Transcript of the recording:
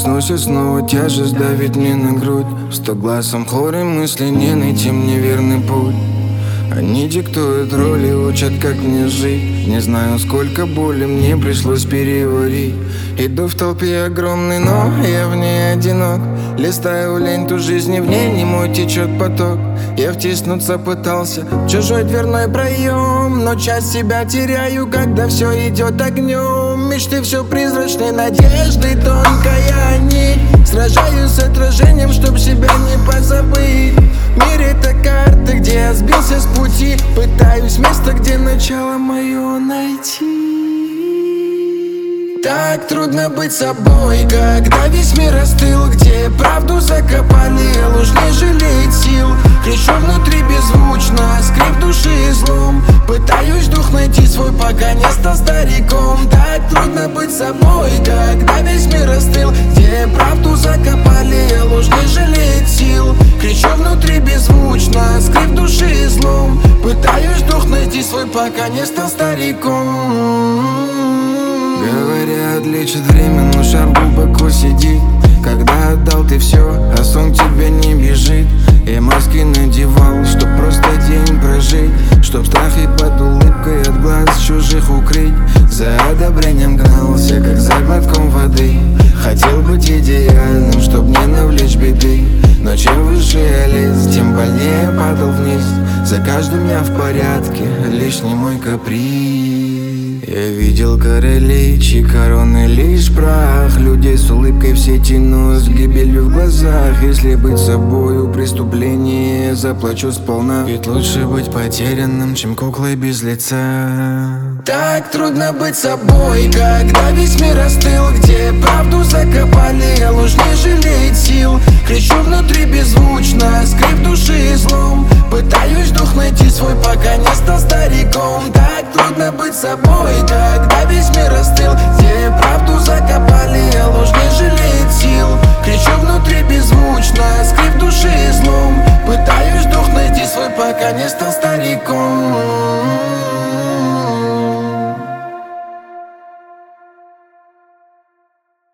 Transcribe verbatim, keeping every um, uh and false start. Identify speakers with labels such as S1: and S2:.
S1: проснусь и снова тяжесть давит мне на грудь. В стогласом хоре мысли не найти мне верный путь. Они диктуют роли, учат, как мне жить. Не знаю, сколько боли мне пришлось переварить. Иду в толпе огромной, но я в ней одинок. Листаю ленту жизни, в ней не мой течет поток. Я втиснуться пытался в чужой дверной проем, но часть себя теряю, когда все идет огнем. Мечты все призрачные, надежды тонкая нить. Сражаюсь с отражением, чтоб себя не позабыть. Мир — это карта, где я сбился с пути. Пытаюсь место, где начало мое найти. Так трудно быть собой, когда весь мир остыл, где правду закопали, а ложь не жалеет сил. Кричу внутри беззвучно, скрип души и злом. Пытаюсь дух найти свой, пока не стал стариком. Так трудно быть собой, когда весь мир остыл, где правду закопали, а ложь не жалеет сил. Кричу внутри беззвучно, скрип души и злом. Пытаюсь дух найти свой, пока не стал стариком. Говорят, лечит время, но шар глубоко сидит. Когда отдал ты все, а сон тебя не бежит. Я маски надевал, чтоб просто день прожить, чтоб страхи под улыбкой от глаз чужих укрыть. За одобрением гнался, как за глотком воды. Хотел быть идеальным, чтоб не навлечь беды. Но чем выше я лез, тем больнее падал вниз. За каждым я в порядке, лишний мой каприз. Я видел королей, чьи короны лишь прах. Людей с улыбкой в сети, но с гибелью в глазах. Если быть собою преступление, заплачу сполна. Ведь лучше быть потерянным, чем куклой без лица. Так трудно быть собой, когда весь мир остыл, где правду закопали, а ложь не жалеет сил. Кричу внутри беззвучно, скрип души и злом. Пытаюсь дух найти свой, пока не стал стариком. Так трудно быть собой, когда весь мир остыл, где правду закопали, а ложь не